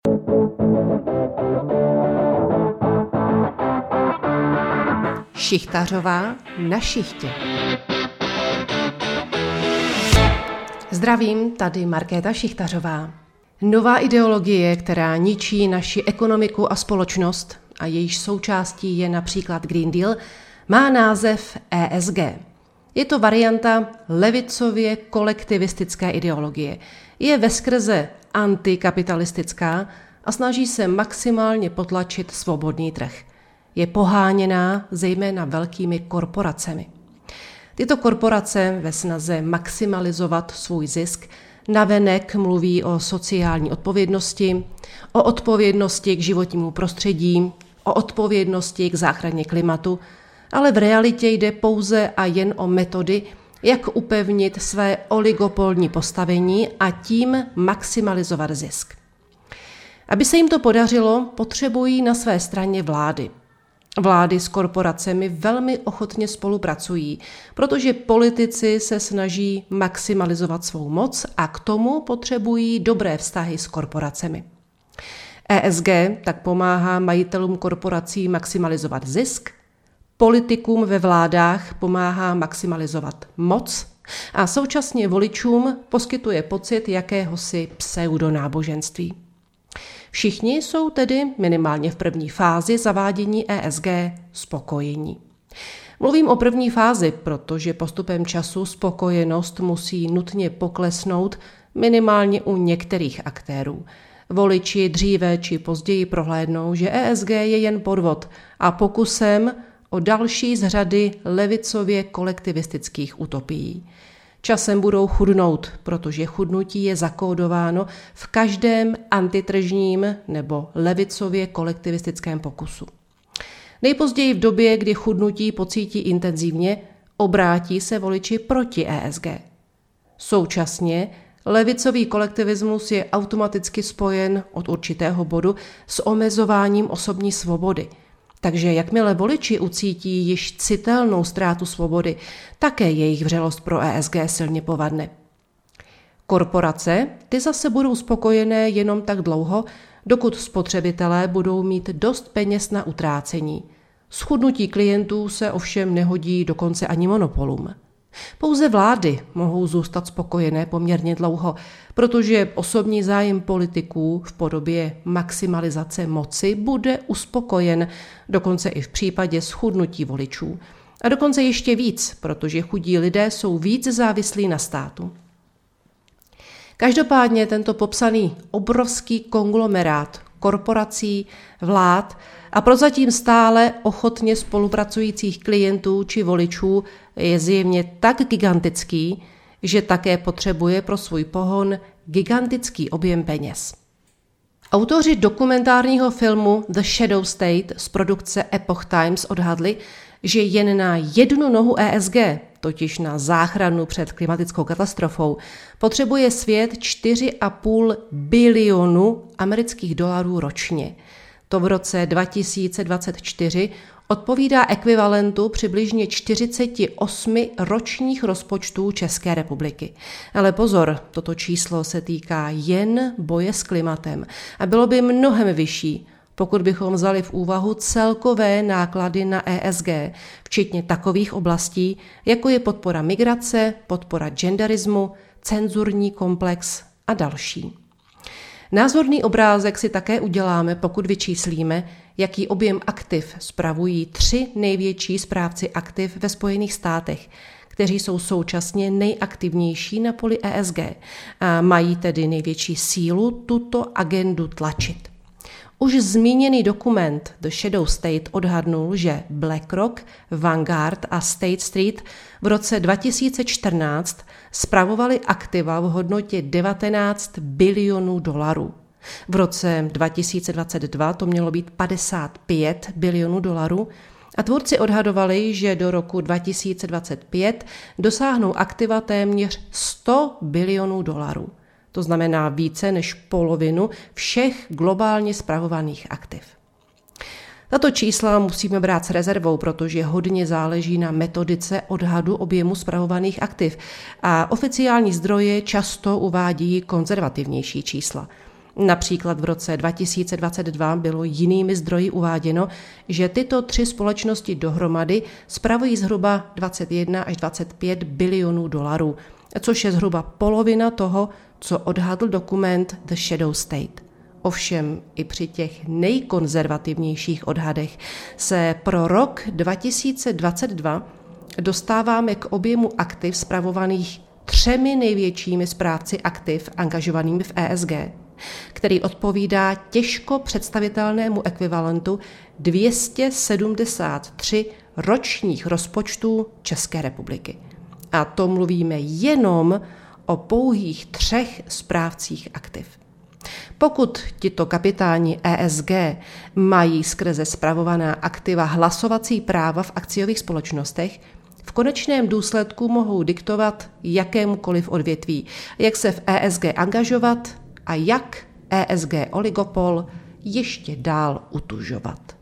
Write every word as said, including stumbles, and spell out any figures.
Šichtařová na šichtě. Zdravím, tady Markéta Šichtařová. Nová ideologie, která ničí naši ekonomiku a společnost, a jejíž součástí je například Green Deal, má název E S G. Je to varianta levicově kolektivistické ideologie. Je veskrze antikapitalistická a snaží se maximálně potlačit svobodný trh. Je poháněná zejména velkými korporacemi. Tyto korporace ve snaze maximalizovat svůj zisk navenek mluví o sociální odpovědnosti, o odpovědnosti k životnímu prostředí, o odpovědnosti k záchraně klimatu, ale v realitě jde pouze a jen o metody, jak upevnit své oligopolní postavení a tím maximalizovat zisk. Aby se jim to podařilo, potřebují na své straně vlády. Vlády s korporacemi velmi ochotně spolupracují, protože politici se snaží maximalizovat svou moc a k tomu potřebují dobré vztahy s korporacemi. E S G tak pomáhá majitelům korporací maximalizovat zisk, politikům ve vládách pomáhá maximalizovat moc a současně voličům poskytuje pocit jakéhosi pseudonáboženství. Všichni jsou tedy minimálně v první fázi zavádění E S G spokojení. Mluvím o první fázi, protože postupem času spokojenost musí nutně poklesnout minimálně u některých aktérů. Voliči dříve či později prohlédnou, že E S G je jen podvod a pokusem o další z řady levicově kolektivistických utopií. Časem budou chudnout, protože chudnutí je zakódováno v každém antitržním nebo levicově kolektivistickém pokusu. Nejpozději v době, kdy chudnutí pocítí intenzivně, obrátí se voliči proti E S G. Současně levicový kolektivismus je automaticky spojen od určitého bodu s omezováním osobní svobody. Takže jakmile voliči ucítí již citelnou ztrátu svobody, také jejich vřelost pro E S G silně povadne. Korporace, ty zase budou spokojené jenom tak dlouho, dokud spotřebitelé budou mít dost peněz na utrácení. Schudnutí klientů se ovšem nehodí dokonce ani monopolům. Pouze vlády mohou zůstat spokojené poměrně dlouho, protože osobní zájem politiků v podobě maximalizace moci bude uspokojen, dokonce i v případě schudnutí voličů. A dokonce ještě víc, protože chudí lidé jsou víc závislí na státu. Každopádně tento popsaný obrovský konglomerát korporací, vlád a prozatím stále ochotně spolupracujících klientů či voličů je zjevně tak gigantický, že také potřebuje pro svůj pohon gigantický objem peněz. Autoři dokumentárního filmu The Shadow State z produkce Epoch Times odhadli, že jen na jednu nohu E S G, totiž na záchranu před klimatickou katastrofou, potřebuje svět čtyři a půl bilionu amerických dolarů ročně. To v roce dva tisíce dvacet čtyři odpovídá ekvivalentu přibližně čtyřicet osm ročních rozpočtů České republiky. Ale pozor, toto číslo se týká jen boje s klimatem a bylo by mnohem vyšší, pokud bychom vzali v úvahu celkové náklady na E S G, včetně takových oblastí, jako je podpora migrace, podpora genderismu, cenzurní komplex a další. Názorný obrázek si také uděláme, pokud vyčíslíme, jaký objem aktiv spravují tři největší správci aktiv ve Spojených státech, kteří jsou současně nejaktivnější na poli E S G a mají tedy největší sílu tuto agendu tlačit. Už zmíněný dokument The Shadow State odhadnul, že BlackRock, Vanguard a State Street v roce dva tisíce čtrnáct spravovali aktiva v hodnotě devatenáct bilionů dolarů. V roce dva tisíce dvacet dva to mělo být padesát pět bilionů dolarů a tvůrci odhadovali, že do roku dva tisíce dvacet pět dosáhnou aktiva téměř sto bilionů dolarů. To znamená více než polovinu všech globálně spravovaných aktiv. Tato čísla musíme brát s rezervou, protože hodně záleží na metodice odhadu objemu spravovaných aktiv a oficiální zdroje často uvádí konzervativnější čísla. Například v roce dva tisíce dvacet dva bylo jinými zdroji uváděno, že tyto tři společnosti dohromady spravují zhruba dvacet jedna až dvacet pět bilionů dolarů, což je zhruba polovina toho, co odhadl dokument The Shadow State. Ovšem i při těch nejkonzervativnějších odhadech se pro rok dva tisíce dvacet dva dostáváme k objemu aktiv spravovaných třemi největšími správci aktiv angažovanými v E S G, který odpovídá těžko představitelnému ekvivalentu dvě stě sedmdesát tři ročních rozpočtů České republiky. A to mluvíme jenom o pouhých třech správcích aktiv. Pokud tito kapitáni E S G mají skrze spravovaná aktiva hlasovací práva v akciových společnostech, v konečném důsledku mohou diktovat jakémukoliv odvětví, jak se v E S G angažovat a jak E S G oligopol ještě dál utužovat.